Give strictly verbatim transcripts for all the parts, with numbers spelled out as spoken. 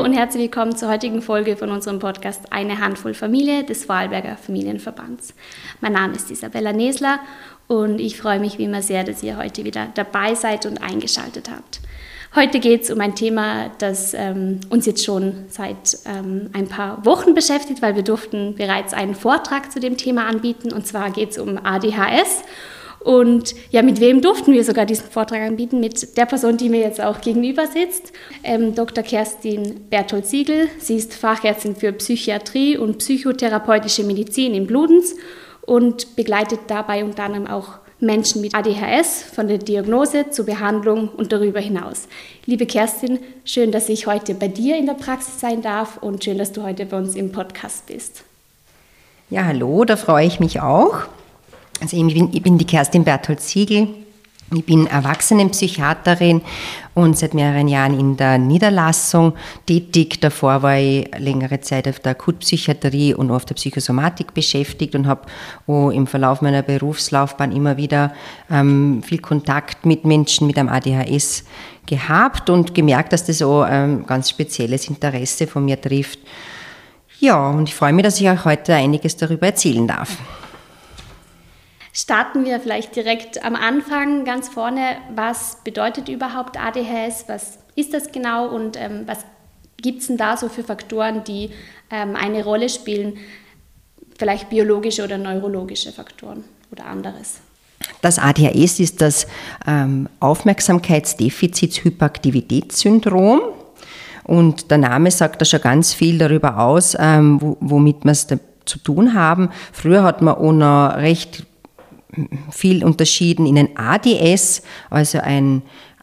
und herzlich willkommen zur heutigen Folge von unserem Podcast Eine Handvoll Familie des Vorarlberger Familienverbands. Mein Name ist Isabella Nesler und ich freue mich wie immer sehr, dass ihr heute wieder dabei seid und eingeschaltet habt. Heute geht es um ein Thema, das ähm, uns jetzt schon seit ähm, ein paar Wochen beschäftigt, weil wir durften bereits einen Vortrag zu dem Thema anbieten, und zwar geht es um A D H S. Und ja, mit wem durften wir sogar diesen Vortrag anbieten? Mit der Person, die mir jetzt auch gegenüber sitzt, ähm, Doktor Kerstin Berthold-Siegel. Sie ist Fachärztin für Psychiatrie und psychotherapeutische Medizin in Bludenz und begleitet dabei unter anderem auch Menschen mit A D H S von der Diagnose zur Behandlung und darüber hinaus. Liebe Kerstin, schön, dass ich heute bei dir in der Praxis sein darf und schön, dass du heute bei uns im Podcast bist. Ja, hallo, da freue ich mich auch. Also ich bin, ich bin die Kerstin Berthold-Siegel. Ich bin Erwachsenenpsychiaterin und seit mehreren Jahren in der Niederlassung tätig. Davor war ich längere Zeit auf der Akutpsychiatrie und auf der Psychosomatik beschäftigt und habe im Verlauf meiner Berufslaufbahn immer wieder ähm, viel Kontakt mit Menschen mit einem A D H S gehabt und gemerkt, dass das so ein ganz spezielles Interesse von mir trifft. Ja, und ich freue mich, dass ich euch heute einiges darüber erzählen darf. Starten wir vielleicht direkt am Anfang, ganz vorne. Was bedeutet überhaupt A D H S? Was ist das genau und ähm, was gibt es denn da so für Faktoren, die ähm, eine Rolle spielen? Vielleicht biologische oder neurologische Faktoren oder anderes? Das A D H S ist das ähm, Aufmerksamkeitsdefizits-Hyperaktivitätssyndrom. Und der Name sagt da schon ganz viel darüber aus, ähm, wo, womit wir es zu tun haben. Früher hat man auch noch recht viel unterschieden in ein A D S, also ein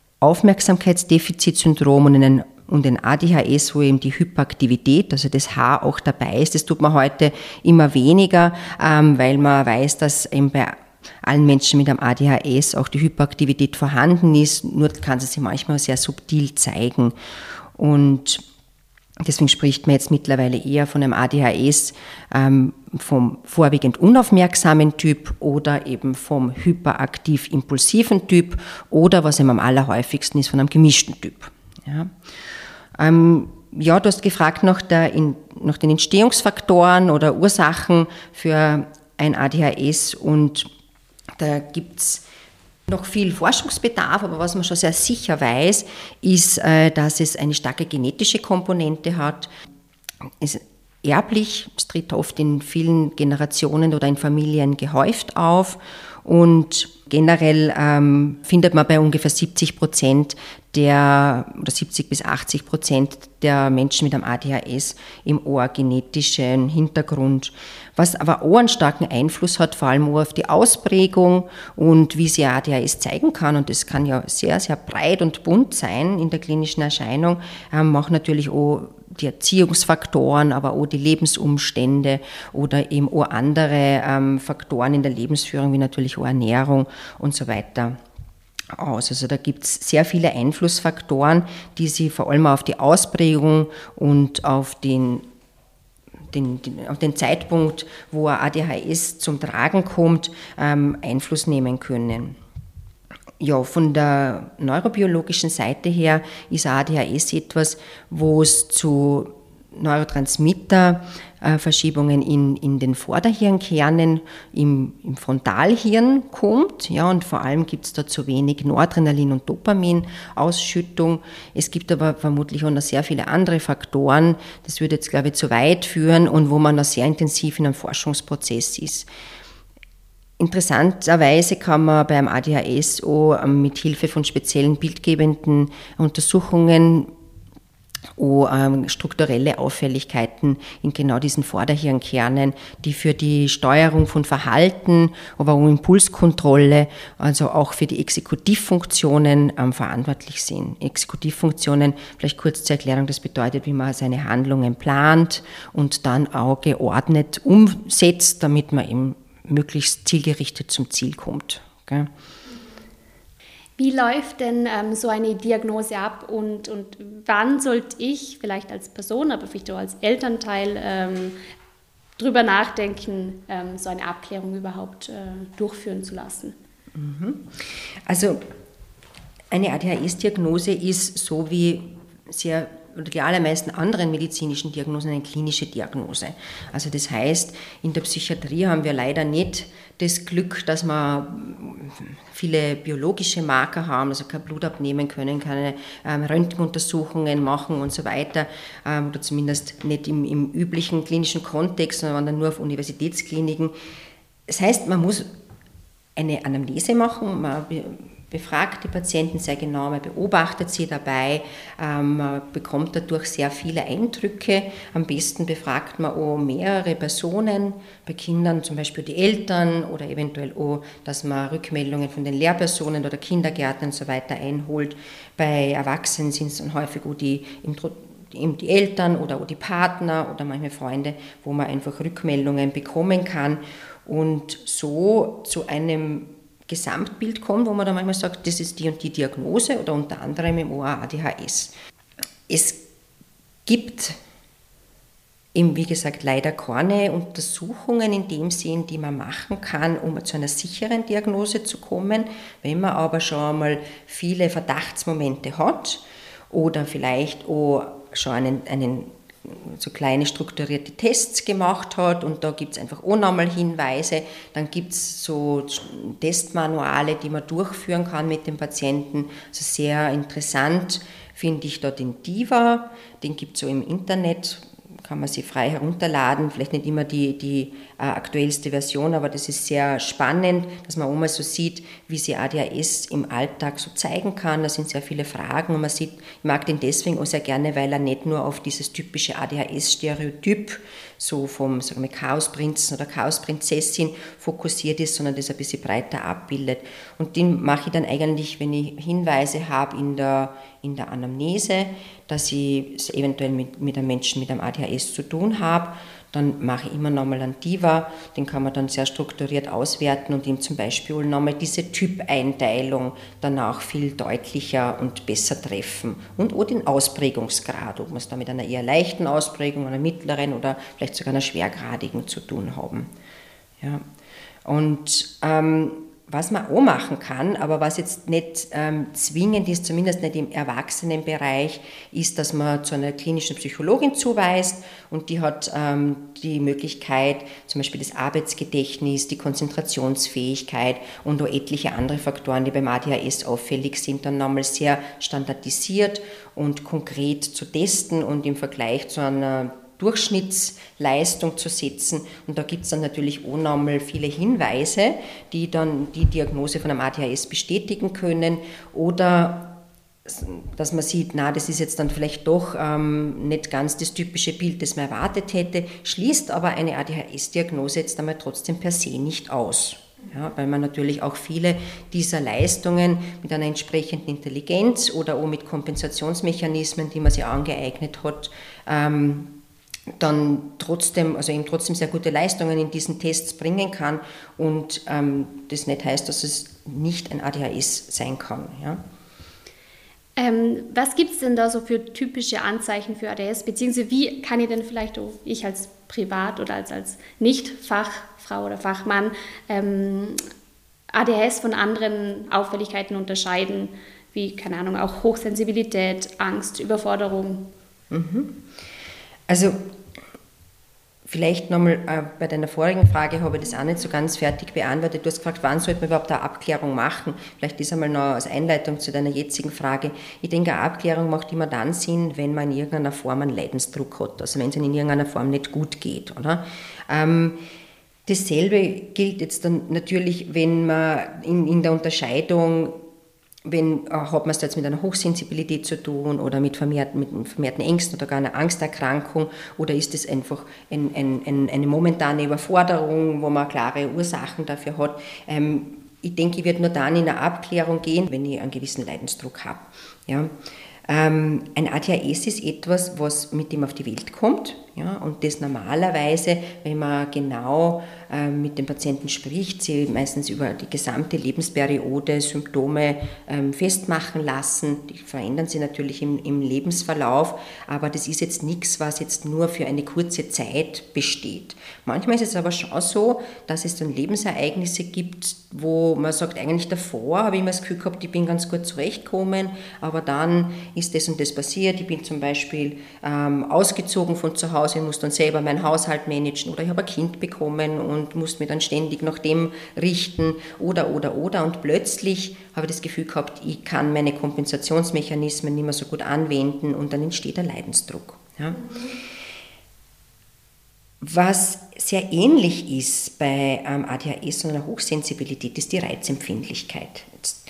Aufmerksamkeitsdefizitsyndrom und in ein und ein A D H S, wo eben die Hyperaktivität, also das H auch dabei ist. Das tut man heute immer weniger, ähm, weil man weiß, dass eben bei allen Menschen mit einem A D H S auch die Hyperaktivität vorhanden ist, nur kann sie sich manchmal sehr subtil zeigen. Und deswegen spricht man jetzt mittlerweile eher von einem A D H S ähm, vom vorwiegend unaufmerksamen Typ oder eben vom hyperaktiv-impulsiven Typ oder, was eben am allerhäufigsten ist, von einem gemischten Typ. Ja, ähm, ja du hast gefragt nach, der, in, nach den Entstehungsfaktoren oder Ursachen für ein A D H S und da gibt es noch viel Forschungsbedarf, aber was man schon sehr sicher weiß, ist, dass es eine starke genetische Komponente hat. Es ist erblich, es tritt oft in vielen Generationen oder in Familien gehäuft auf und generell ähm, findet man bei ungefähr siebzig Prozent der, oder siebzig bis achtzig Prozent der Menschen mit einem A D H S im ohrgenetischen Hintergrund, was aber auch einen starken Einfluss hat, vor allem auch auf die Ausprägung und wie sich A D H S zeigen kann. Und das kann ja sehr, sehr breit und bunt sein in der klinischen Erscheinung, ähm, macht natürlich auch die Erziehungsfaktoren, aber auch die Lebensumstände oder eben auch andere ähm, Faktoren in der Lebensführung, wie natürlich auch Ernährung und so weiter aus. Also da gibt es sehr viele Einflussfaktoren, die sich vor allem auf die Ausprägung und auf den, den, den, auf den Zeitpunkt, wo ein A D H S zum Tragen kommt, ähm, Einfluss nehmen können. Ja, von der neurobiologischen Seite her ist A D H S etwas, wo es zu Neurotransmitterverschiebungen in, in den Vorderhirnkernen, im, im Frontalhirn kommt. Ja, und vor allem gibt es da zu wenig Noradrenalin- und Dopaminausschüttung. Es gibt aber vermutlich auch noch sehr viele andere Faktoren. Das würde jetzt, glaube ich, zu weit führen und wo man noch sehr intensiv in einem Forschungsprozess ist. Interessanterweise kann man beim A D H S auch mit Hilfe von speziellen bildgebenden Untersuchungen auch ähm, strukturelle Auffälligkeiten in genau diesen Vorderhirnkernen, die für die Steuerung von Verhalten, aber auch Impulskontrolle, also auch für die Exekutivfunktionen ähm, verantwortlich sind. Exekutivfunktionen, vielleicht kurz zur Erklärung, das bedeutet, wie man seine Handlungen plant und dann auch geordnet umsetzt, damit man eben möglichst zielgerichtet zum Ziel kommt. Gell? Wie läuft denn ähm, so eine Diagnose ab und, und wann sollte ich vielleicht als Person, aber vielleicht auch als Elternteil ähm, drüber nachdenken, ähm, so eine Abklärung überhaupt äh, durchführen zu lassen? Also eine A D H S-Diagnose ist so wie sehr oder die allermeisten anderen medizinischen Diagnosen eine klinische Diagnose. Also das heißt, in der Psychiatrie haben wir leider nicht das Glück, dass wir viele biologische Marker haben, also kein Blut abnehmen können, keine ähm, Röntgenuntersuchungen machen und so weiter, ähm, oder zumindest nicht im, im üblichen klinischen Kontext, sondern dann nur auf Universitätskliniken. Das heißt, man muss eine Anamnese machen, man befragt die Patienten sehr genau, man beobachtet sie dabei, man bekommt dadurch sehr viele Eindrücke. Am besten befragt man auch mehrere Personen, bei Kindern zum Beispiel die Eltern oder eventuell auch, dass man Rückmeldungen von den Lehrpersonen oder Kindergärtnern und so weiter einholt. Bei Erwachsenen sind es dann häufig auch die eben die Eltern oder auch die Partner oder manchmal Freunde, wo man einfach Rückmeldungen bekommen kann und so zu einem Gesamtbild kommt, wo man dann manchmal sagt, das ist die und die Diagnose oder unter anderem im O A D H S. Es gibt eben, wie gesagt, leider keine Untersuchungen in dem Sinn, die man machen kann, um zu einer sicheren Diagnose zu kommen. Wenn man aber schon einmal viele Verdachtsmomente hat oder vielleicht auch schon einen, einen so kleine strukturierte Tests gemacht hat und da gibt es einfach auch nochmal Hinweise, dann gibt es so Testmanuale, die man durchführen kann mit dem Patienten. Also sehr interessant finde ich da den DIVA, den gibt es so im Internet, kann man sie frei herunterladen, vielleicht nicht immer die, die äh, aktuellste Version, aber das ist sehr spannend, dass man auch mal so sieht, wie sie A D H S im Alltag so zeigen kann. Da sind sehr viele Fragen und man sieht, ich mag den deswegen auch sehr gerne, weil er nicht nur auf dieses typische A D H S-Stereotyp, so vom sagen wir, Chaosprinzen oder Chaosprinzessin fokussiert ist, sondern das ein bisschen breiter abbildet. Und den mache ich dann eigentlich, wenn ich Hinweise habe in der, in der Anamnese, dass ich es eventuell mit, mit einem Menschen mit einem A D H S zu tun habe, dann mache ich immer nochmal einen DIVA, den kann man dann sehr strukturiert auswerten und ihm zum Beispiel nochmal diese Typeinteilung danach viel deutlicher und besser treffen. Und auch den Ausprägungsgrad, ob wir es da mit einer eher leichten Ausprägung, einer mittleren oder vielleicht sogar einer schwergradigen zu tun haben. Ja. Und ähm, was man auch machen kann, aber was jetzt nicht ähm, zwingend ist, zumindest nicht im Erwachsenenbereich, ist, dass man zu einer klinischen Psychologin zuweist und die hat ähm, die Möglichkeit, zum Beispiel das Arbeitsgedächtnis, die Konzentrationsfähigkeit und auch etliche andere Faktoren, die beim A D H S auffällig sind, dann nochmal sehr standardisiert und konkret zu testen und im Vergleich zu einer Durchschnittsleistung zu setzen. Und da gibt es dann natürlich auch nochmal viele Hinweise, die dann die Diagnose von einem A D H S bestätigen können oder dass man sieht, na, das ist jetzt dann vielleicht doch ähm, nicht ganz das typische Bild, das man erwartet hätte, schließt aber eine A D H S-Diagnose jetzt einmal trotzdem per se nicht aus. Ja, weil man natürlich auch viele dieser Leistungen mit einer entsprechenden Intelligenz oder auch mit Kompensationsmechanismen, die man sich angeeignet hat, ähm, dann trotzdem, also eben trotzdem sehr gute Leistungen in diesen Tests bringen kann und ähm, das nicht heißt, dass es nicht ein A D H S sein kann. Ja. Ähm, was gibt es denn da so für typische Anzeichen für A D H S, beziehungsweise wie kann ich denn vielleicht auch ich als Privat- oder als, als Nicht-Fachfrau oder Fachmann ähm, A D H S von anderen Auffälligkeiten unterscheiden, wie, keine Ahnung, auch Hochsensibilität, Angst, Überforderung? Mhm. Also vielleicht nochmal äh, bei deiner vorigen Frage habe ich das auch nicht so ganz fertig beantwortet. Du hast gefragt, wann sollte man überhaupt eine Abklärung machen? Vielleicht ist einmal noch als Einleitung zu deiner jetzigen Frage. Ich denke, eine Abklärung macht immer dann Sinn, wenn man in irgendeiner Form einen Leidensdruck hat, also wenn es in irgendeiner Form nicht gut geht. Oder? Ähm, dasselbe gilt jetzt dann natürlich, wenn man in, in der Unterscheidung, wenn, hat man es jetzt mit einer Hochsensibilität zu tun oder mit vermehrten, mit vermehrten Ängsten oder gar einer Angsterkrankung oder ist es einfach ein, ein, ein, eine momentane Überforderung, wo man klare Ursachen dafür hat. Ähm, ich denke, ich werde nur dann in eine Abklärung gehen, wenn ich einen gewissen Leidensdruck habe. Ja. Ähm, ein A D H S ist etwas, was mit dem auf die Welt kommt, ja, und das normalerweise, wenn man genau äh, mit dem Patienten spricht, sie meistens über die gesamte Lebensperiode Symptome ähm, festmachen lassen. Die verändern sich natürlich im, im Lebensverlauf, aber das ist jetzt nichts, was jetzt nur für eine kurze Zeit besteht. Manchmal ist es aber schon so, dass es dann Lebensereignisse gibt, wo man sagt, eigentlich davor habe ich immer das Gefühl gehabt, ich bin ganz gut zurechtgekommen, aber dann ist das und das passiert. Ich bin zum Beispiel ähm, ausgezogen von zu Hause und muss dann selber meinen Haushalt managen oder ich habe ein Kind bekommen und muss mich dann ständig nach dem richten oder, oder, oder. Und plötzlich habe ich das Gefühl gehabt, ich kann meine Kompensationsmechanismen nicht mehr so gut anwenden und dann entsteht ein Leidensdruck. Ja. Was sehr ähnlich ist bei ähm, A D H S und einer Hochsensibilität, ist die Reizempfindlichkeit. Jetzt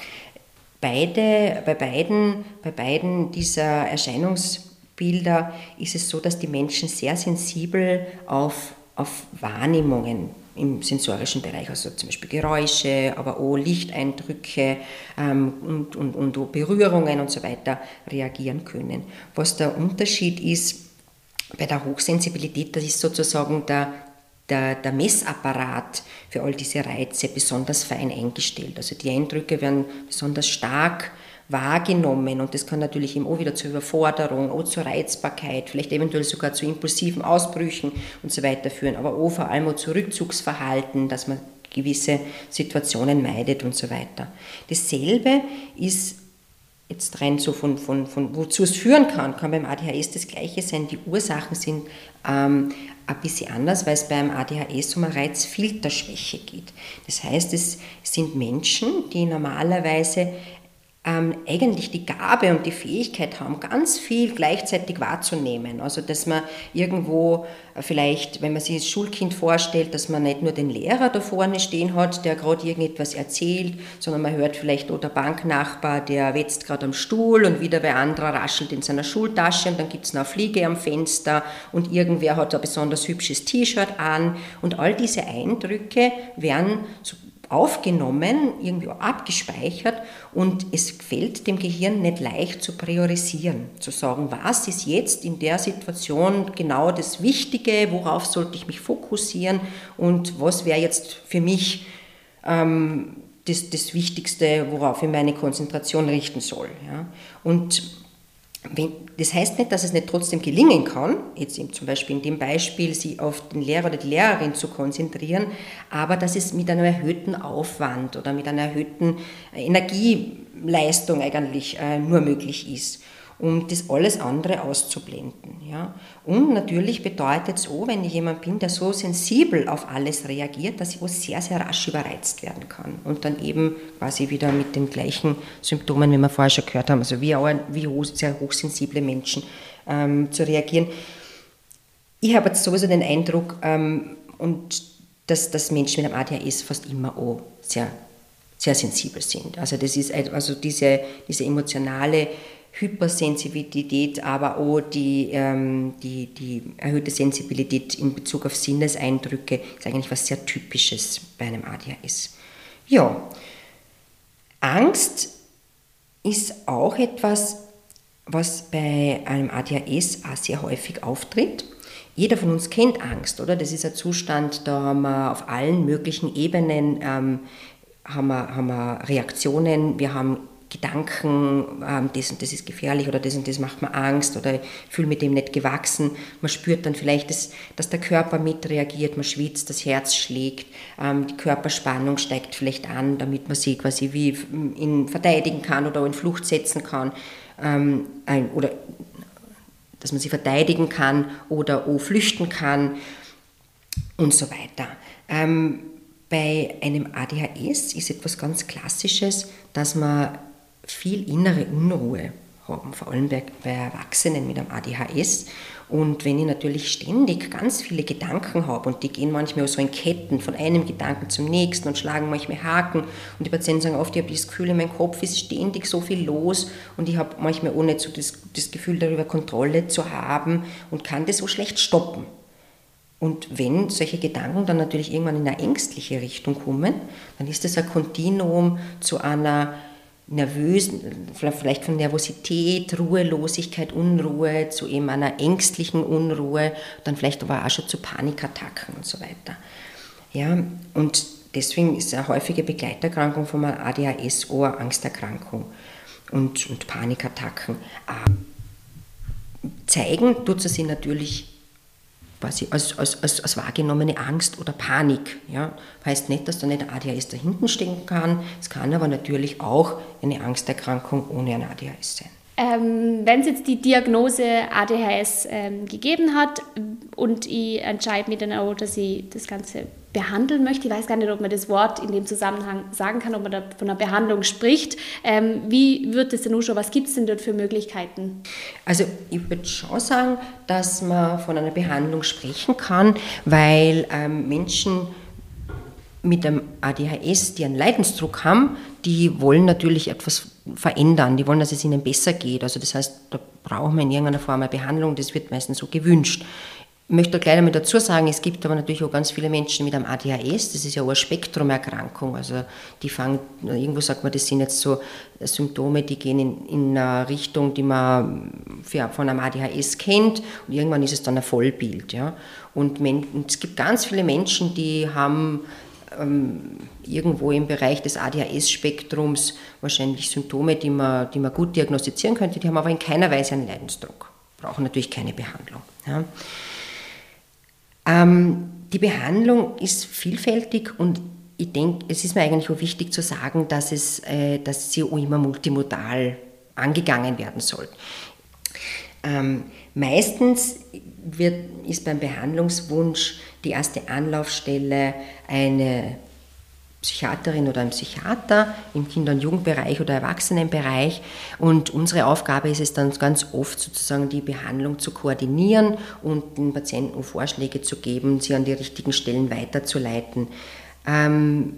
beide, bei, beiden, bei beiden dieser Erscheinungsbilder ist es so, dass die Menschen sehr sensibel auf, auf Wahrnehmungen im sensorischen Bereich, also zum Beispiel Geräusche, aber auch Lichteindrücke ähm, und, und, und Berührungen und so weiter reagieren können. Was der Unterschied ist, bei der Hochsensibilität, das ist sozusagen der, der, der Messapparat für all diese Reize besonders fein eingestellt. Also die Eindrücke werden besonders stark wahrgenommen und das kann natürlich eben auch wieder zur Überforderung, auch zur Reizbarkeit, vielleicht eventuell sogar zu impulsiven Ausbrüchen und so weiter führen, aber auch vor allem auch zu Rückzugsverhalten, dass man gewisse Situationen meidet und so weiter. Dasselbe ist jetzt rein so von, von, von wozu es führen kann, kann beim A D H S das Gleiche sein. Die Ursachen sind ähm, ein bisschen anders, weil es beim A D H S um eine Reizfilterschwäche geht. Das heißt, es sind Menschen, die normalerweise ähm, eigentlich die Gabe und die Fähigkeit haben, ganz viel gleichzeitig wahrzunehmen. Also, dass man irgendwo vielleicht, wenn man sich das Schulkind vorstellt, dass man nicht nur den Lehrer da vorne stehen hat, der gerade irgendetwas erzählt, sondern man hört vielleicht auch der Banknachbar, der wetzt gerade am Stuhl und wieder wer anderer raschelt in seiner Schultasche und dann gibt es noch eine Fliege am Fenster und irgendwer hat ein besonders hübsches T-Shirt an und all diese Eindrücke werden so aufgenommen, irgendwie abgespeichert und es fällt dem Gehirn nicht leicht zu priorisieren, zu sagen, was ist jetzt in der Situation genau das Wichtige, worauf sollte ich mich fokussieren und was wäre jetzt für mich ähm, das, das Wichtigste, worauf ich meine Konzentration richten soll. Ja. Und wenn, das heißt nicht, dass es nicht trotzdem gelingen kann, jetzt zum Beispiel in dem Beispiel, sich auf den Lehrer oder die Lehrerin zu konzentrieren, aber dass es mit einem erhöhten Aufwand oder mit einer erhöhten Energieleistung eigentlich äh, nur möglich ist, um das alles andere auszublenden. Ja. Und natürlich bedeutet es auch, wenn ich jemand bin, der so sensibel auf alles reagiert, dass ich auch sehr, sehr rasch überreizt werden kann und dann eben quasi wieder mit den gleichen Symptomen, wie wir vorher schon gehört haben, also wie, auch, wie hoch, sehr hochsensible Menschen ähm, zu reagieren. Ich habe jetzt sowieso den Eindruck, ähm, und dass, dass Menschen mit einem A D H S fast immer auch sehr, sehr sensibel sind. Also das ist also diese, diese emotionale Hypersensibilität, aber auch die, ähm, die, die erhöhte Sensibilität in Bezug auf Sinneseindrücke ist eigentlich was sehr Typisches bei einem A D H S. Ja, Angst ist auch etwas, was bei einem A D H S auch sehr häufig auftritt. Jeder von uns kennt Angst, oder? Das ist ein Zustand, da haben wir auf allen möglichen Ebenen ähm, haben wir, haben wir Reaktionen, wir haben Gedanken, das und das ist gefährlich oder das und das macht mir Angst oder ich fühle mit dem nicht gewachsen. Man spürt dann vielleicht, dass, dass der Körper mitreagiert, man schwitzt, das Herz schlägt, die Körperspannung steigt vielleicht an, damit man sich quasi wie in verteidigen kann oder in Flucht setzen kann oder dass man sie verteidigen kann oder auch flüchten kann und so weiter. Bei einem A D H S ist etwas ganz Klassisches, dass man viel innere Unruhe haben, vor allem bei, bei Erwachsenen mit einem A D H S. Und wenn ich natürlich ständig ganz viele Gedanken habe und die gehen manchmal so in Ketten von einem Gedanken zum nächsten und schlagen manchmal Haken und die Patienten sagen oft, ich habe das Gefühl, in meinem Kopf ist ständig so viel los und ich habe manchmal auch nicht so das, das Gefühl, darüber Kontrolle zu haben und kann das so schlecht stoppen. Und wenn solche Gedanken dann natürlich irgendwann in eine ängstliche Richtung kommen, dann ist das ein Kontinuum zu einer nervösen, vielleicht von Nervosität, Ruhelosigkeit, Unruhe, zu eben einer ängstlichen Unruhe, dann vielleicht aber auch schon zu Panikattacken und so weiter. Ja, und deswegen ist eine häufige Begleiterkrankung von einer A D H S auch eine Angsterkrankung und, und Panikattacken. Zeigen tut sie sich natürlich quasi als, als, als, als wahrgenommene Angst oder Panik. Ja. Heißt nicht, dass da nicht ein A D H S dahinten stecken kann. Es kann aber natürlich auch eine Angsterkrankung ohne ein A D H S sein. Ähm, wenn es jetzt die Diagnose A D H S ähm, gegeben hat und ich entscheide mich dann auch, dass ich das Ganze behandeln möchte, ich weiß gar nicht, ob man das Wort in dem Zusammenhang sagen kann, ob man da von einer Behandlung spricht. Ähm, wie wird das denn ausschauen? Was gibt es denn dort für Möglichkeiten? Also ich würde schon sagen, dass man von einer Behandlung sprechen kann, weil ähm, Menschen mit einem A D H S, die einen Leidensdruck haben, die wollen natürlich etwas verändern, die wollen, dass es ihnen besser geht. Also das heißt, da brauchen wir in irgendeiner Form eine Behandlung, das wird meistens so gewünscht. Ich möchte gleich einmal dazu sagen, es gibt aber natürlich auch ganz viele Menschen mit einem A D H S, das ist ja auch eine Spektrumerkrankung, also die fangen, irgendwo sagt man, das sind jetzt so Symptome, die gehen in, in eine Richtung, die man für, von einem A D H S kennt und irgendwann ist es dann ein Vollbild. Ja. Und, men, und es gibt ganz viele Menschen, die haben ähm, irgendwo im Bereich des A D H S-Spektrums wahrscheinlich Symptome, die man, die man gut diagnostizieren könnte, die haben aber in keiner Weise einen Leidensdruck, brauchen natürlich keine Behandlung. Ja. Ähm, die Behandlung ist vielfältig und ich denke, es ist mir eigentlich auch wichtig zu sagen, dass, es, äh, dass sie auch immer multimodal angegangen werden soll. Ähm, meistens wird, ist beim Behandlungswunsch die erste Anlaufstelle eine Psychiaterin oder ein Psychiater im Kinder- und Jugendbereich oder Erwachsenenbereich. Und unsere Aufgabe ist es dann ganz oft sozusagen die Behandlung zu koordinieren und den Patienten Vorschläge zu geben, sie an die richtigen Stellen weiterzuleiten. Ähm,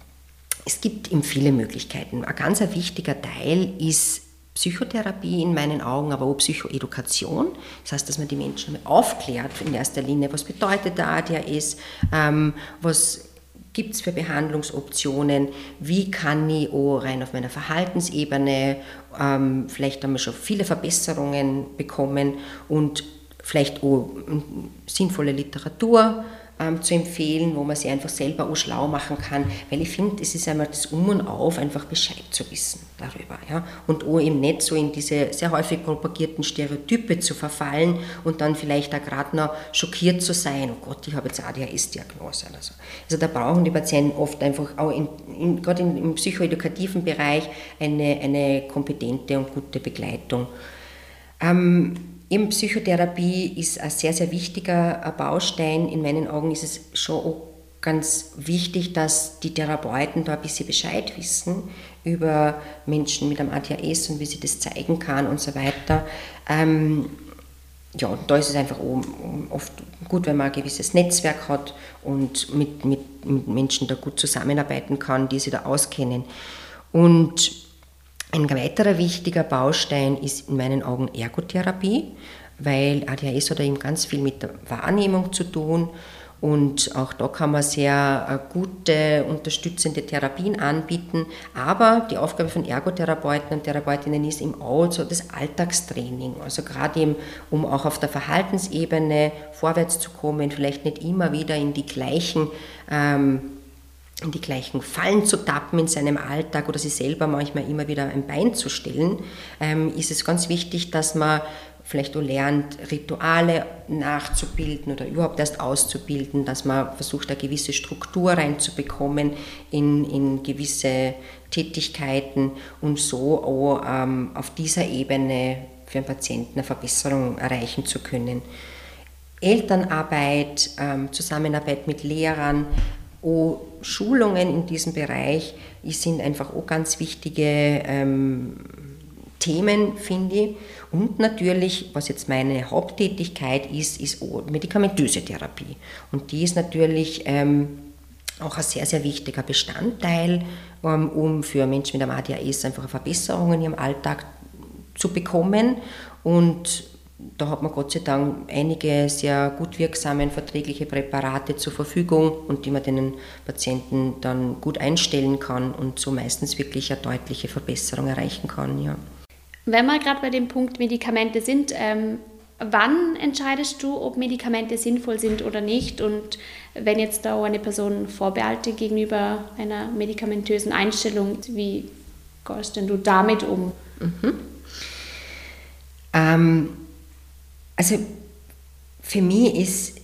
es gibt eben viele Möglichkeiten. Ein ganz wichtiger Teil ist Psychotherapie in meinen Augen, aber auch Psychoedukation. Das heißt, dass man die Menschen aufklärt in erster Linie, was bedeutet der A D H S, ähm, was gibt es für Behandlungsoptionen, wie kann ich auch rein auf meiner Verhaltensebene ähm, vielleicht einmal schon viele Verbesserungen bekommen und vielleicht auch sinnvolle Literatur ähm, zu empfehlen, wo man sich einfach selber auch schlau machen kann, weil ich finde, es ist einmal das Um und Auf, einfach Bescheid zu wissen darüber. Ja? Und auch eben nicht so in diese sehr häufig propagierten Stereotype zu verfallen und dann vielleicht auch gerade noch schockiert zu sein, oh Gott, ich habe jetzt eine A D H S-Diagnose oder so. Also da brauchen die Patienten oft einfach auch in, in, gerade in, im psychoedukativen Bereich eine, eine kompetente und gute Begleitung. Ähm, Eben Psychotherapie ist ein sehr, sehr wichtiger Baustein. In meinen Augen ist es schon auch ganz wichtig, dass die Therapeuten da ein bisschen Bescheid wissen über Menschen mit einem A D H S und wie sie das zeigen kann und so weiter. Ähm, ja, da ist es einfach oft gut, wenn man ein gewisses Netzwerk hat und mit, mit, mit Menschen da gut zusammenarbeiten kann, die sich da auskennen. Und ein weiterer wichtiger Baustein ist in meinen Augen Ergotherapie, weil A D H S hat eben ganz viel mit der Wahrnehmung zu tun und auch da kann man sehr gute, unterstützende Therapien anbieten, aber die Aufgabe von Ergotherapeuten und Therapeutinnen ist eben auch so das Alltagstraining, also gerade eben, um auch auf der Verhaltensebene vorwärts zu kommen, vielleicht nicht immer wieder in die gleichen ähm, in die gleichen Fallen zu tappen in seinem Alltag oder sich selber manchmal immer wieder ein Bein zu stellen, ähm, ist es ganz wichtig, dass man vielleicht auch lernt, Rituale nachzubilden oder überhaupt erst auszubilden, dass man versucht, eine gewisse Struktur reinzubekommen in, in gewisse Tätigkeiten und so auch ähm, auf dieser Ebene für einen Patienten eine Verbesserung erreichen zu können. Elternarbeit, ähm, Zusammenarbeit mit Lehrern, auch Schulungen in diesem Bereich sind einfach auch ganz wichtige ähm, Themen, finde ich. Und natürlich, was jetzt meine Haupttätigkeit ist, ist auch medikamentöse Therapie. Und die ist natürlich ähm, auch ein sehr, sehr wichtiger Bestandteil, um, um für Menschen mit einem A D H S einfach Verbesserungen in ihrem Alltag zu bekommen. Und da hat man Gott sei Dank einige sehr gut wirksame, verträgliche Präparate zur Verfügung und die man den Patienten dann gut einstellen kann und so meistens wirklich eine deutliche Verbesserung erreichen kann. Ja. Wenn wir gerade bei dem Punkt Medikamente sind, ähm, wann entscheidest du, ob Medikamente sinnvoll sind oder nicht? Und wenn jetzt da eine Person vorbehalten gegenüber einer medikamentösen Einstellung, wie gehst denn du damit um? Mhm. Ähm, also für mich ist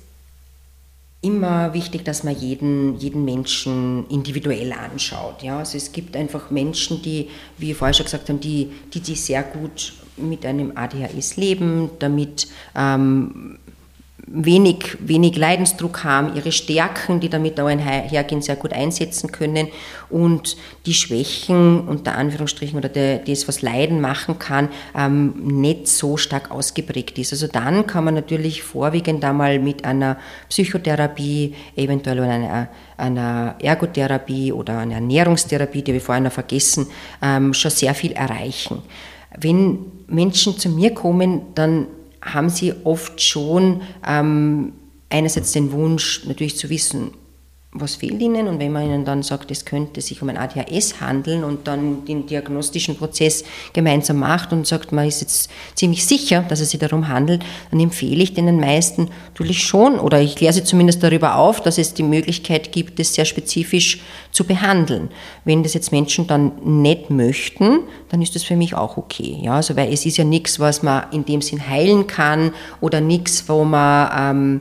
immer wichtig, dass man jeden, jeden Menschen individuell anschaut. Ja? Also es gibt einfach Menschen, die, wie ich vorher schon gesagt habe, die, die, die sehr gut mit einem A D H S leben, damit ähm, wenig, wenig Leidensdruck haben, ihre Stärken, die damit auch einhergehen, sehr gut einsetzen können und die Schwächen, unter Anführungsstrichen, oder der, das, was Leiden machen kann, ähm, nicht so stark ausgeprägt ist. Also dann kann man natürlich vorwiegend einmal mit einer Psychotherapie, eventuell einer, einer Ergotherapie oder einer Ernährungstherapie, die habe ich vorhin noch vergessen, ähm, schon sehr viel erreichen. Wenn Menschen zu mir kommen, dann haben sie oft schon ähm, einerseits den Wunsch, natürlich zu wissen, was fehlt ihnen, und wenn man ihnen dann sagt, es könnte sich um ein A D H S handeln und dann den diagnostischen Prozess gemeinsam macht und sagt, man ist jetzt ziemlich sicher, dass es sich darum handelt, dann empfehle ich den meisten natürlich schon, oder ich kläre sie zumindest darüber auf, dass es die Möglichkeit gibt, das sehr spezifisch zu behandeln. Wenn das jetzt Menschen dann nicht möchten, dann ist das für mich auch okay. Ja, also weil es ist ja nichts, was man in dem Sinn heilen kann, oder nichts, wo man ähm,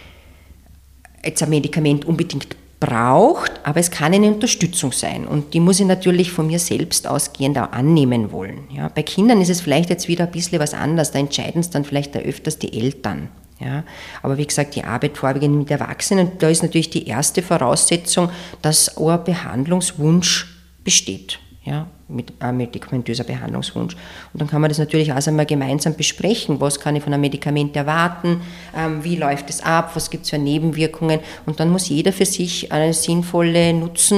jetzt ein Medikament unbedingt braucht, aber es kann eine Unterstützung sein, und die muss ich natürlich von mir selbst ausgehend auch annehmen wollen. Ja, bei Kindern ist es vielleicht jetzt wieder ein bisschen was anderes, da entscheiden es dann vielleicht öfters die Eltern. Ja, aber wie gesagt, die Arbeit vorwiegend mit Erwachsenen, da ist natürlich die erste Voraussetzung, dass auch ein Behandlungswunsch besteht. Ja, mit einem medikamentöser Behandlungswunsch. Und dann kann man das natürlich auch einmal gemeinsam besprechen. Was kann ich von einem Medikament erwarten? Ähm, wie läuft es ab? Was gibt es für Nebenwirkungen? Und dann muss jeder für sich eine sinnvolle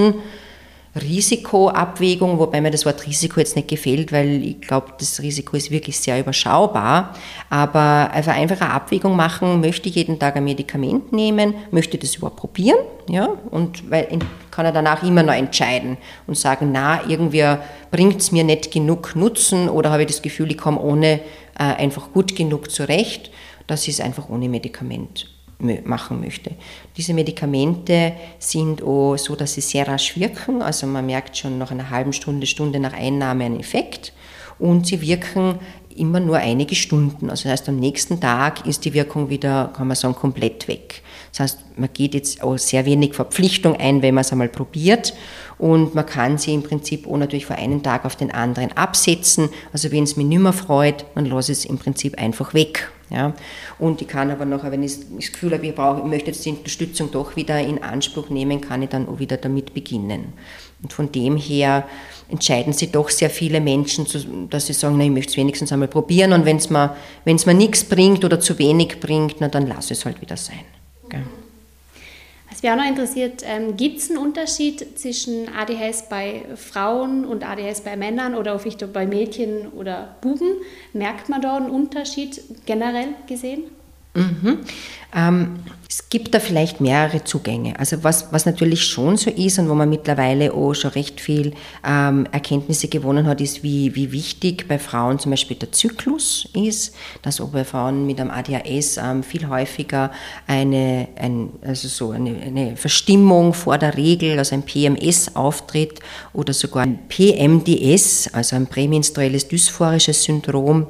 Nutzen-Risikoabwägung, wobei mir das Wort Risiko jetzt nicht gefällt, weil ich glaube, das Risiko ist wirklich sehr überschaubar. Aber einfach einfach eine Abwägung machen, möchte ich jeden Tag ein Medikament nehmen? Möchte ich das überhaupt probieren? Ja, und weil kann er danach immer noch entscheiden und sagen, na, irgendwie bringt es mir nicht genug Nutzen, oder habe ich das Gefühl, ich komme ohne äh, einfach gut genug zurecht, dass ich es einfach ohne Medikament machen möchte. Diese Medikamente sind auch so, dass sie sehr rasch wirken, also man merkt schon nach einer halben Stunde, Stunde nach Einnahme einen Effekt, und sie wirken immer nur einige Stunden. Also das heißt, am nächsten Tag ist die Wirkung wieder, kann man sagen, komplett weg. Das heißt, man geht jetzt auch sehr wenig Verpflichtung ein, wenn man es einmal probiert, und man kann sie im Prinzip auch natürlich von einem Tag auf den anderen absetzen. Also wenn es mich nicht mehr freut, dann lasse ich es im Prinzip einfach weg. Ja. Und ich kann aber nachher, wenn ich das Gefühl habe, ich, brauche, ich möchte jetzt die Unterstützung doch wieder in Anspruch nehmen, kann ich dann auch wieder damit beginnen. Und von dem her entscheiden sich doch sehr viele Menschen, dass sie sagen, na, ich möchte es wenigstens einmal probieren, und wenn es mir, wenn es mir nichts bringt oder zu wenig bringt, na, dann lasse ich es halt wieder sein. Okay. Was mich auch noch interessiert, ähm, gibt es einen Unterschied zwischen A D H S bei Frauen und A D H S bei Männern oder vielleicht bei Mädchen oder Buben? Merkt man da einen Unterschied generell gesehen? Mhm. Ähm, es gibt da vielleicht mehrere Zugänge. Also was, was natürlich schon so ist und wo man mittlerweile auch schon recht viel ähm, Erkenntnisse gewonnen hat, ist, wie, wie wichtig bei Frauen zum Beispiel der Zyklus ist, dass auch bei Frauen mit einem A D H S ähm, viel häufiger eine, ein, also so eine, eine Verstimmung vor der Regel, also ein P M S auftritt, oder sogar ein P M D S, also ein prämenstruelles dysphorisches Syndrom.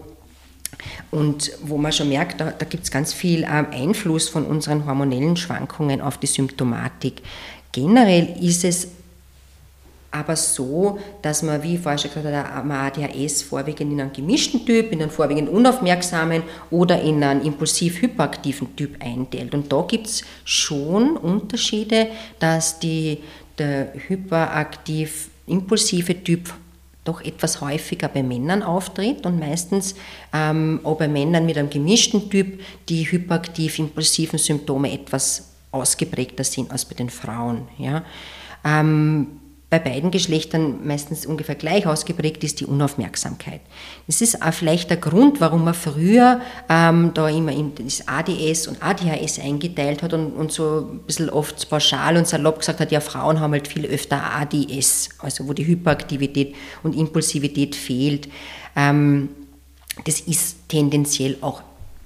Und wo man schon merkt, da, da gibt es ganz viel ähm, Einfluss von unseren hormonellen Schwankungen auf die Symptomatik. Generell ist es aber so, dass man, wie ich vorher schon gesagt habe, ein A D H S vorwiegend in einen gemischten Typ, in einen vorwiegend unaufmerksamen oder in einen impulsiv-hyperaktiven Typ einteilt. Und da gibt es schon Unterschiede, dass die, der hyperaktiv-impulsive Typ doch etwas häufiger bei Männern auftritt und meistens ähm, auch bei Männern mit einem gemischten Typ die hyperaktiv-impulsiven Symptome etwas ausgeprägter sind als bei den Frauen. Ja. Ähm, bei beiden Geschlechtern meistens ungefähr gleich ausgeprägt ist die Unaufmerksamkeit. Das ist auch vielleicht der Grund, warum man früher ähm, da immer in das A D S und A D H S eingeteilt hat und, und so ein bisschen oft pauschal und salopp gesagt hat, ja, Frauen haben halt viel öfter A D S, also wo die Hyperaktivität und Impulsivität fehlt. Ähm, das ist tendenziell auch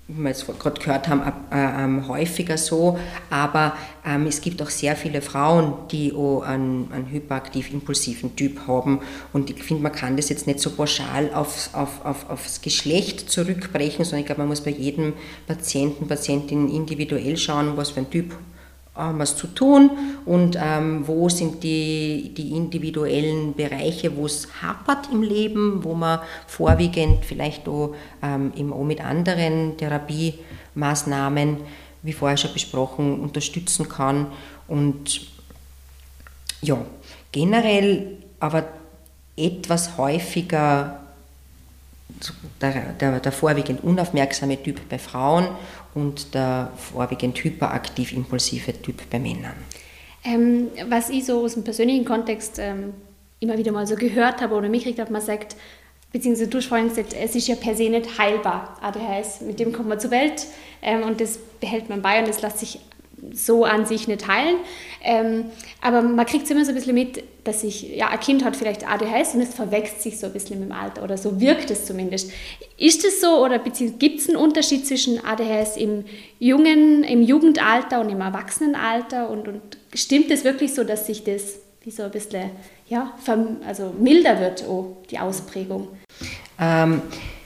wie wir jetzt gerade gehört haben, äh, äh, häufiger so, aber ähm, es gibt auch sehr viele Frauen, die auch einen, einen hyperaktiv-impulsiven Typ haben, und ich finde, man kann das jetzt nicht so pauschal aufs, auf, auf, aufs Geschlecht zurückbrechen, sondern ich glaube, man muss bei jedem Patienten, Patientin individuell schauen, was für ein Typ haben wir es zu tun und ähm, wo sind die, die individuellen Bereiche, wo es hapert im Leben, wo man vorwiegend vielleicht auch, ähm, eben auch mit anderen Therapiemaßnahmen, wie vorher schon besprochen, unterstützen kann. Und ja, generell aber etwas häufiger der, der, der vorwiegend unaufmerksame Typ bei Frauen und der vorwiegend hyperaktiv-impulsive Typ bei Männern. Ähm, was ich so aus dem persönlichen Kontext ähm, immer wieder mal so gehört habe oder mitgekriegt habe, man sagt, beziehungsweise du hast vorhin gesagt, es ist ja per se nicht heilbar, A D H S, mit dem kommt man zur Welt ähm, und das behält man bei und das lässt sich so an sich nicht heilen. Ähm, aber man kriegt es immer so ein bisschen mit, dass sich, ja, ein Kind hat vielleicht A D H S und es verwechselt sich so ein bisschen mit dem Alter oder so wirkt es zumindest. Ist es so oder gibt es einen Unterschied zwischen A D H S im jungen, im Jugendalter und im Erwachsenenalter und, und stimmt es wirklich so, dass sich das wie so ein bisschen, ja, also milder wird, oh, die Ausprägung? Ähm,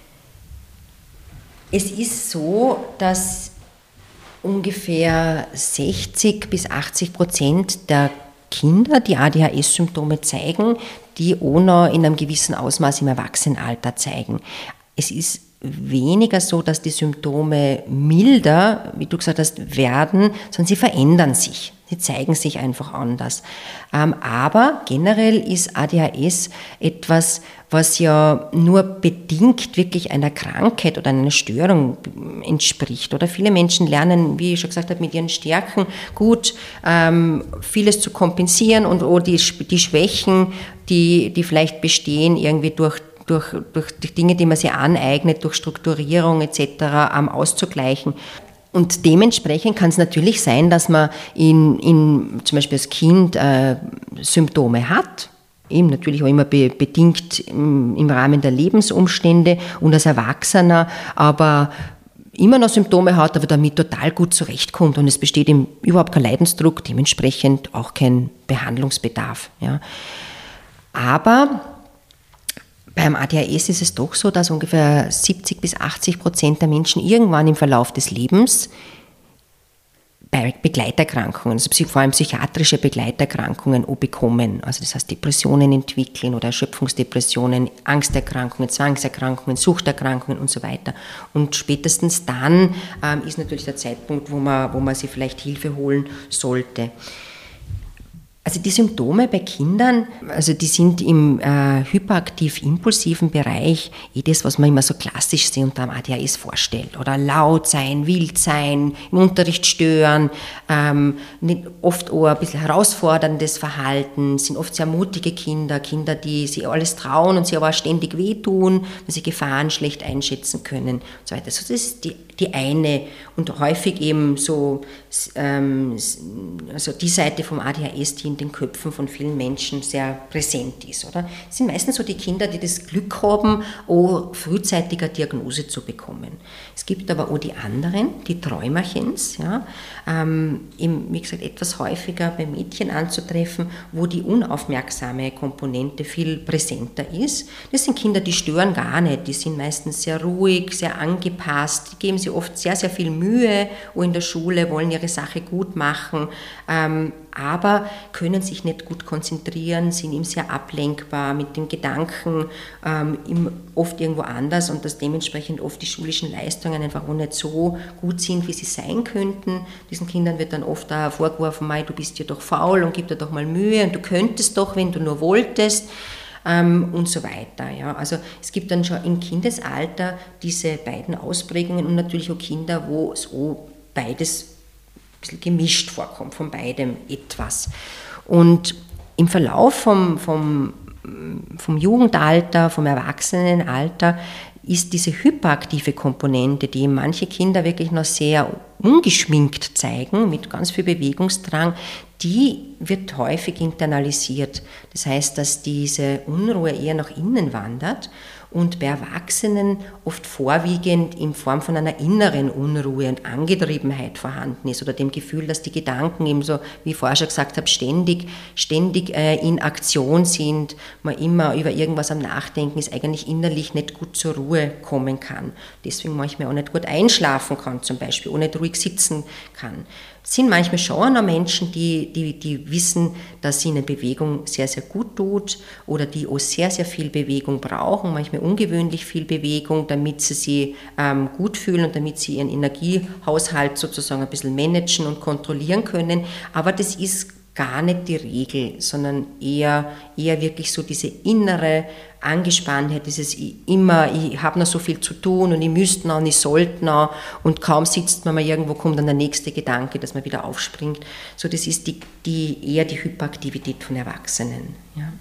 es ist so, dass ungefähr sechzig bis achtzig Prozent der Kinder, die A D H S-Symptome zeigen, die auch noch in einem gewissen Ausmaß im Erwachsenenalter zeigen. Es ist weniger so, dass die Symptome milder, wie du gesagt hast, werden, sondern sie verändern sich. Sie zeigen sich einfach anders. Aber generell ist A D H S etwas, was ja nur bedingt wirklich einer Krankheit oder einer Störung entspricht. Oder viele Menschen lernen, wie ich schon gesagt habe, mit ihren Stärken gut ähm, vieles zu kompensieren und auch die, die Schwächen, die, die vielleicht bestehen, irgendwie durch Durch, durch die Dinge, die man sich aneignet, durch Strukturierung et cetera ähm, auszugleichen. Und dementsprechend kann es natürlich sein, dass man in, in, zum Beispiel als Kind äh, Symptome hat, eben natürlich auch immer be, bedingt im, im Rahmen der Lebensumstände und als Erwachsener, aber immer noch Symptome hat, aber damit total gut zurechtkommt und es besteht ihm überhaupt kein Leidensdruck, dementsprechend auch kein Behandlungsbedarf. Ja. Aber beim A D H S ist es doch so, dass ungefähr siebzig bis achtzig Prozent der Menschen irgendwann im Verlauf des Lebens bei Begleiterkrankungen, also vor allem psychiatrische Begleiterkrankungen auch bekommen. Also das heißt Depressionen entwickeln oder Erschöpfungsdepressionen, Angsterkrankungen, Zwangserkrankungen, Suchterkrankungen und so weiter. Und spätestens dann ähm, ist natürlich der Zeitpunkt, wo man, wo man sich vielleicht Hilfe holen sollte. Also die Symptome bei Kindern, also die sind im äh, hyperaktiv-impulsiven Bereich eh das, was man immer so klassisch sich unter dem A D H S vorstellt. Oder laut sein, wild sein, im Unterricht stören, ähm, nicht, oft auch ein bisschen herausforderndes Verhalten, sind oft sehr mutige Kinder, Kinder, die sich alles trauen und sich aber auch ständig wehtun, weil sie Gefahren schlecht einschätzen können und so weiter. Also das ist die, die eine und häufig eben so ähm, also die Seite vom A D H S, die in den Köpfen von vielen Menschen sehr präsent ist. Oder? Es sind meistens so die Kinder, die das Glück haben, auch frühzeitiger Diagnose zu bekommen. Es gibt aber auch die anderen, die Träumerchens, ja, ähm, eben, wie gesagt, etwas häufiger bei Mädchen anzutreffen, wo die unaufmerksame Komponente viel präsenter ist. Das sind Kinder, die stören gar nicht, die sind meistens sehr ruhig, sehr angepasst, die geben sich oft sehr, sehr viel Mühe, auch in der Schule, wollen ihre Sache gut machen, ähm, aber können sich nicht gut konzentrieren, sind ihm sehr ablenkbar mit den Gedanken, ähm, oft irgendwo anders und dass dementsprechend oft die schulischen Leistungen einfach auch nicht so gut sind, wie sie sein könnten. Diesen Kindern wird dann oft da vorgeworfen, Mei, du bist ja doch faul und gib dir doch mal Mühe und du könntest doch, wenn du nur wolltest. Ähm, und so weiter. Ja. Also es gibt dann schon im Kindesalter diese beiden Ausprägungen und natürlich auch Kinder, wo so beides ein bisschen gemischt vorkommt, von beidem etwas. Und im Verlauf vom, vom, vom Jugendalter, vom Erwachsenenalter ist diese hyperaktive Komponente, die manche Kinder wirklich noch sehr ungeschminkt zeigen, mit ganz viel Bewegungsdrang, die wird häufig internalisiert. Das heißt, dass diese Unruhe eher nach innen wandert und bei Erwachsenen oft vorwiegend in Form von einer inneren Unruhe und Angetriebenheit vorhanden ist oder dem Gefühl, dass die Gedanken eben so, wie ich vorher schon gesagt habe, ständig, ständig äh, in Aktion sind, man immer über irgendwas am Nachdenken ist, eigentlich innerlich nicht gut zur Ruhe kommen kann. Deswegen manchmal auch nicht gut einschlafen kann zum Beispiel, auch nicht ruhig sitzen kann. Es sind manchmal schon auch Menschen, die, die, die wissen, dass ihnen Bewegung sehr, sehr gut tut oder die auch sehr, sehr viel Bewegung brauchen, manchmal ungewöhnlich viel Bewegung, damit sie sich ähm, gut fühlen und damit sie ihren Energiehaushalt sozusagen ein bisschen managen und kontrollieren können. Aber das ist gar nicht die Regel, sondern eher, eher wirklich so diese innere Angespanntheit, dieses immer, ich habe noch so viel zu tun und ich müsste noch und ich sollte noch und kaum sitzt man mal irgendwo, kommt dann der nächste Gedanke, dass man wieder aufspringt. So, das ist die, die, eher die Hyperaktivität von Erwachsenen. Ja.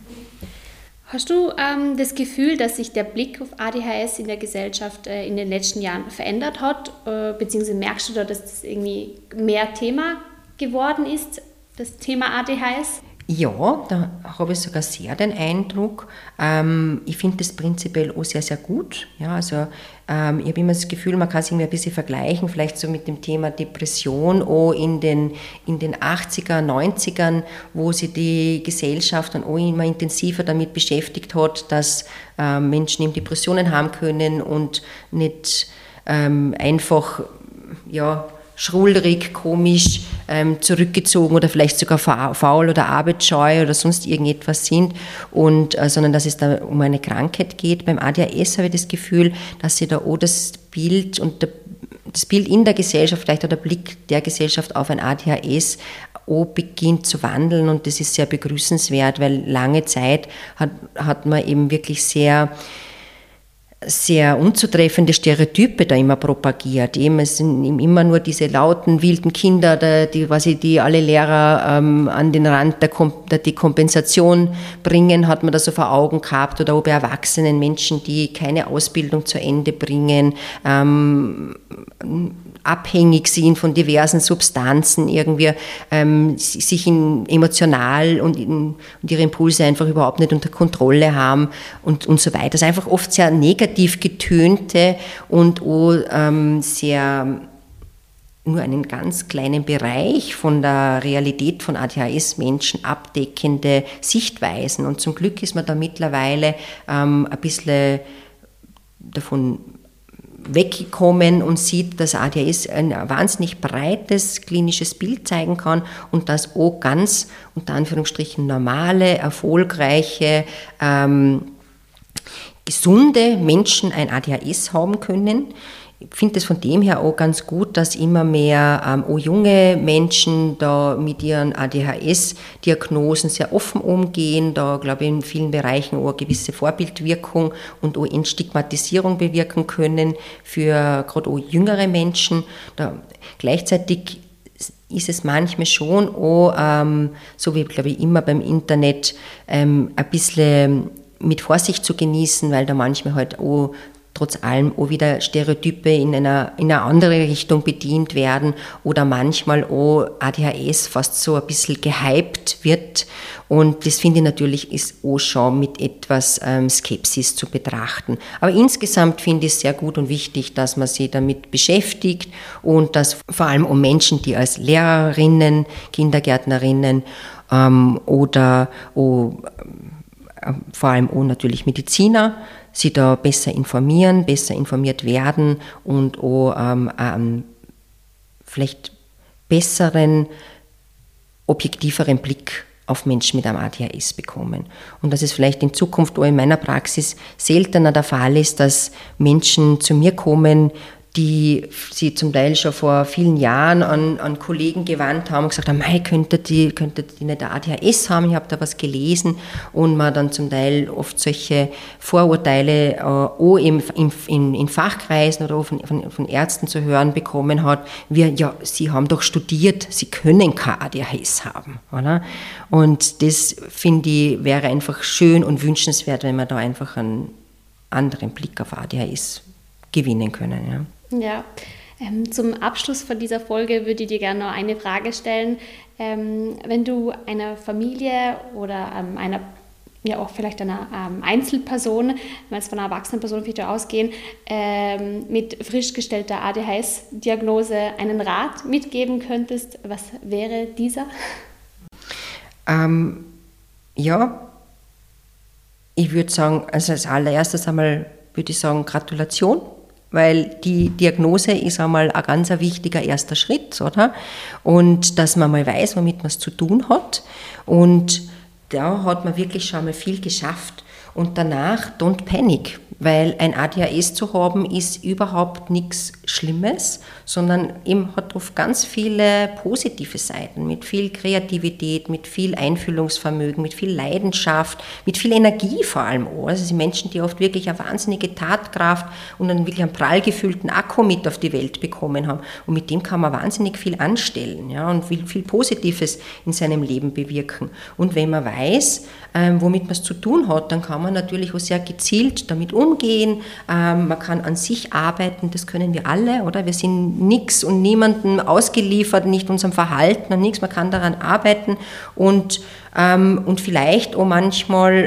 Hast du ähm, das Gefühl, dass sich der Blick auf A D H S in der Gesellschaft äh, in den letzten Jahren verändert hat, äh, beziehungsweise merkst du da, dass das irgendwie mehr Thema geworden ist, das Thema A D H S? Ja, da habe ich sogar sehr den Eindruck. Ähm, ich finde das prinzipiell auch sehr, sehr gut. Ja, also ähm, ich habe immer das Gefühl, man kann es irgendwie ein bisschen vergleichen, vielleicht so mit dem Thema Depression auch in den, in den achtziger, neunzigern, wo sich die Gesellschaft dann auch immer intensiver damit beschäftigt hat, dass äh, Menschen eben Depressionen haben können und nicht ähm, einfach, ja, schrulrig, komisch, ähm, zurückgezogen oder vielleicht sogar faul oder arbeitsscheu oder sonst irgendetwas sind, und, äh, sondern dass es da um eine Krankheit geht. Beim A D H S habe ich das Gefühl, dass sich da auch das Bild und der, das Bild in der Gesellschaft, vielleicht auch der Blick der Gesellschaft auf ein A D H S auch beginnt zu wandeln, und das ist sehr begrüßenswert, weil lange Zeit hat, hat man eben wirklich sehr sehr unzutreffende Stereotype da immer propagiert. Eben, es sind immer nur diese lauten, wilden Kinder, die, quasi, die alle Lehrer ähm, an den Rand der, Kom- der Dekompensation bringen, hat man da so vor Augen gehabt. Oder auch bei erwachsenen Menschen, die keine Ausbildung zu Ende bringen, ähm, abhängig sind von diversen Substanzen, irgendwie ähm, sich in, emotional und, in, und ihre Impulse einfach überhaupt nicht unter Kontrolle haben und, und so weiter. Das ist einfach oft sehr negativ getönte und auch ähm, sehr nur einen ganz kleinen Bereich von der Realität von A D H S-Menschen abdeckende Sichtweisen. Und zum Glück ist man da mittlerweile ähm, ein bisschen davon weggekommen und sieht, dass A D H S ein wahnsinnig breites klinisches Bild zeigen kann und dass auch ganz, unter Anführungsstrichen, normale, erfolgreiche, ähm, gesunde Menschen ein A D H S haben können. Ich finde es von dem her auch ganz gut, dass immer mehr ähm, auch junge Menschen da mit ihren A D H S-Diagnosen sehr offen umgehen, da glaube ich in vielen Bereichen auch eine gewisse Vorbildwirkung und auch Entstigmatisierung bewirken können für gerade auch jüngere Menschen. Da, gleichzeitig ist es manchmal schon auch, ähm, so wie glaube ich immer beim Internet, ähm, ein bisschen mit Vorsicht zu genießen, weil da manchmal halt auch trotz allem auch wieder Stereotype in einer, in eine andere Richtung bedient werden oder manchmal auch A D H S fast so ein bisschen gehypt wird, und das finde ich natürlich ist auch schon mit etwas ähm, Skepsis zu betrachten. Aber insgesamt finde ich es sehr gut und wichtig, dass man sich damit beschäftigt und dass vor allem auch Menschen, die als Lehrerinnen, Kindergärtnerinnen ähm, oder auch, äh, vor allem auch natürlich Mediziner, sie da besser informieren, besser informiert werden und auch ähm, einen vielleicht besseren, objektiveren Blick auf Menschen mit einem A D H S bekommen. Und dass es vielleicht in Zukunft auch in meiner Praxis seltener der Fall ist, dass Menschen zu mir kommen, die sie zum Teil schon vor vielen Jahren an, an Kollegen gewandt haben und gesagt haben, mei, könntet ihr könntet die nicht A D H S haben, ich habe da was gelesen, und man dann zum Teil oft solche Vorurteile äh, auch im, in, in Fachkreisen oder auch von, von, von Ärzten zu hören bekommen hat, wie, ja, sie haben doch studiert, sie können kein A D H S haben. Oder? Und das, finde ich, wäre einfach schön und wünschenswert, wenn man da einfach einen anderen Blick auf A D H S gewinnen können. Ja. Ja, Ähm, zum Abschluss von dieser Folge würde ich dir gerne noch eine Frage stellen. Ähm, wenn du einer Familie oder ähm, einer, ja auch vielleicht einer ähm, Einzelperson, wenn wir jetzt von einer erwachsenen Person vielleicht ausgehen, ähm, mit frisch gestellter A D H S-Diagnose einen Rat mitgeben könntest, was wäre dieser? Ähm, ja, ich würde sagen, also als allererstes einmal würde ich sagen Gratulation, weil die Diagnose ist einmal ein ganz wichtiger erster Schritt, oder? Und dass man mal weiß, womit man es zu tun hat. Und da hat man wirklich schon mal viel geschafft. Und danach, don't panic, weil ein A D H S zu haben ist überhaupt nichts Schlimmes, sondern eben hat oft ganz viele positive Seiten, mit viel Kreativität, mit viel Einfühlungsvermögen, mit viel Leidenschaft, mit viel Energie vor allem auch. Also die Menschen, die oft wirklich eine wahnsinnige Tatkraft und einen wirklich einen prall gefüllten Akku mit auf die Welt bekommen haben. Und mit dem kann man wahnsinnig viel anstellen, ja, und viel, viel Positives in seinem Leben bewirken. Und wenn man weiß, ähm, womit man es zu tun hat, dann kann man natürlich auch sehr gezielt damit umgehen. Ähm, man kann an sich arbeiten, das können wir alle, oder? Wir sind nichts und niemandem ausgeliefert, nicht unserem Verhalten und nichts. Man kann daran arbeiten und, ähm, und vielleicht auch manchmal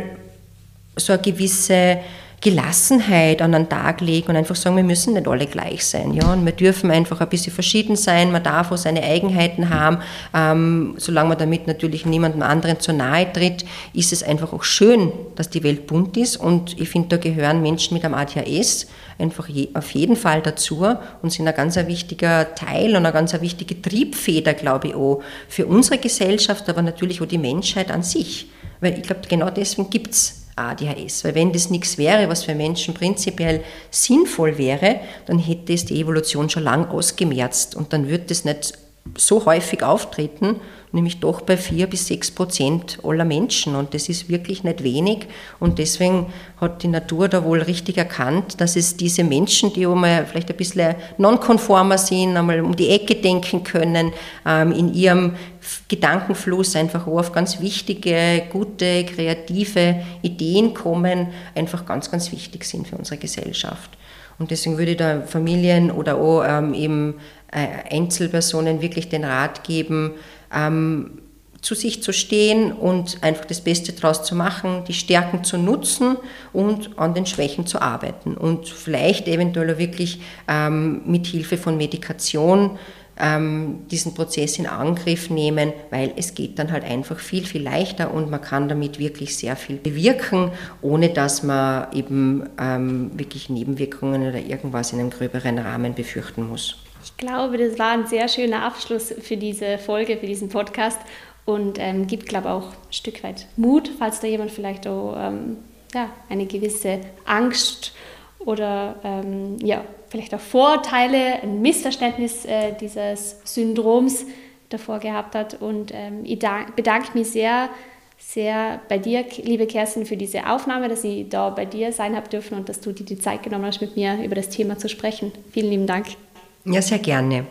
so eine gewisse Gelassenheit an den Tag legen und einfach sagen, wir müssen nicht alle gleich sein. Ja? Und wir dürfen einfach ein bisschen verschieden sein, man darf auch seine Eigenheiten haben. Ähm, solange man damit natürlich niemandem anderen zu nahe tritt, ist es einfach auch schön, dass die Welt bunt ist. Und ich finde, da gehören Menschen mit einem A D H S einfach je, auf jeden Fall dazu und sind ein ganz ein wichtiger Teil und eine ganz eine wichtige Triebfeder, glaube ich, auch für unsere Gesellschaft, aber natürlich auch die Menschheit an sich. Weil ich glaube, genau deswegen gibt es A D H S. Weil wenn das nichts wäre, was für Menschen prinzipiell sinnvoll wäre, dann hätte es die Evolution schon lang ausgemerzt und dann würde das nicht so häufig auftreten, nämlich doch bei vier bis sechs Prozent aller Menschen und das ist wirklich nicht wenig und deswegen hat die Natur da wohl richtig erkannt, dass es diese Menschen, die einmal vielleicht ein bisschen nonkonformer sind, einmal um die Ecke denken können, ähm, in ihrem Gedankenfluss einfach auch auf ganz wichtige, gute, kreative Ideen kommen, einfach ganz, ganz wichtig sind für unsere Gesellschaft. Und deswegen würde ich da Familien oder auch ähm, eben äh, Einzelpersonen wirklich den Rat geben, ähm, zu sich zu stehen und einfach das Beste daraus zu machen, die Stärken zu nutzen und an den Schwächen zu arbeiten. Und vielleicht eventuell wirklich ähm, mit Hilfe von Medikation ähm, diesen Prozess in Angriff nehmen, weil es geht dann halt einfach viel, viel leichter und man kann damit wirklich sehr viel bewirken, ohne dass man eben ähm, wirklich Nebenwirkungen oder irgendwas in einem gröberen Rahmen befürchten muss. Ich glaube, das war ein sehr schöner Abschluss für diese Folge, für diesen Podcast und ähm, gibt, glaube ich, auch ein Stück weit Mut, falls da jemand vielleicht auch ähm, ja, eine gewisse Angst oder ähm, ja, vielleicht auch Vorurteile, ein Missverständnis äh, dieses Syndroms davor gehabt hat. Und ähm, ich dank, bedanke mich sehr, sehr bei dir, liebe Kerstin, für diese Aufnahme, dass ich da bei dir sein habe dürfen und dass du dir die Zeit genommen hast, mit mir über das Thema zu sprechen. Vielen lieben Dank. Ja, sehr gerne.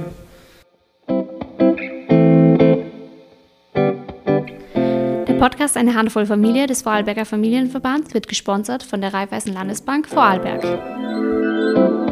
Der Podcast Eine Handvoll Familie des Vorarlberger Familienverbands wird gesponsert von der Raiffeisen Landesbank Vorarlberg.